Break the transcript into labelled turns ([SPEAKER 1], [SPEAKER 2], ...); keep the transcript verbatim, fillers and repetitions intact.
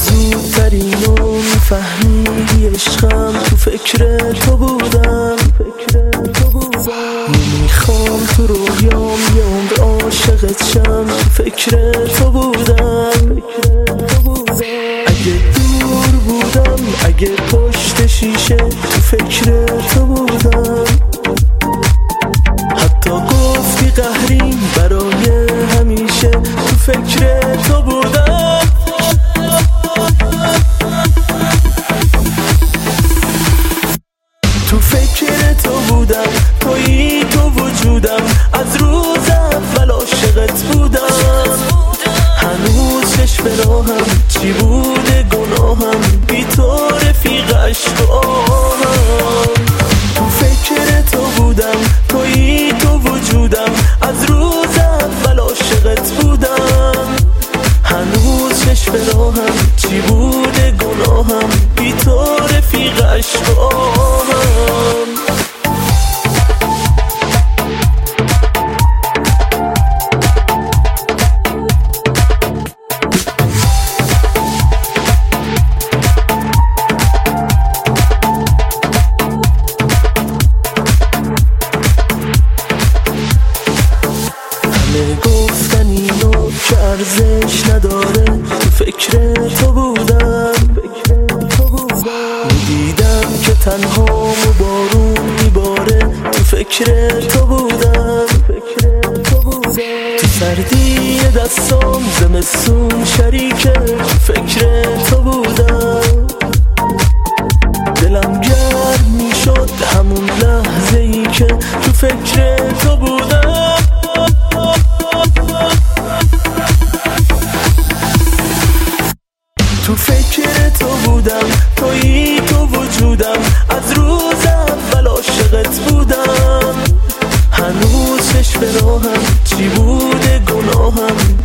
[SPEAKER 1] زودترینو میفهمیدی عشقم تو فکر تو بودم. نمیخوام تو رویام یه عمر عاشقت شم، تو فکر تو بودم. اگه دور بودم، اگه پشت شیشه، تو فکر تو بودم. حتی گفتی قهریم برای همیشه، تو فکر تو بودم. تو فکر تو بودم، تویی تو وجودم، از روز اول عاشقت بودم. هنوز چشم راهم چی بوده گناهم، بی تو رفیق عشق و آهم. تو فکر تو بودم، تویی تو وجودم، از روز اول عاشقت بودم. هنوز چشم راهم چی بوده گناهم، بی تو رفیق عشق و آهم. همه گفتن اینو که ارزش نداره، تو فکر تو بودم. میدیدم که تنهام و بارون میباره، تو فکر تو بودم. تو سردی دستام زمستون شریکه، تو فکر تو بودم. دلم گرم میشد همون لحظه ای که تو فکر تو بودم. تو فکر تو بودم، تویی تو وجودم، از روز اول عاشقت بودم. هنوز چشم راهم چی بوده گناهم،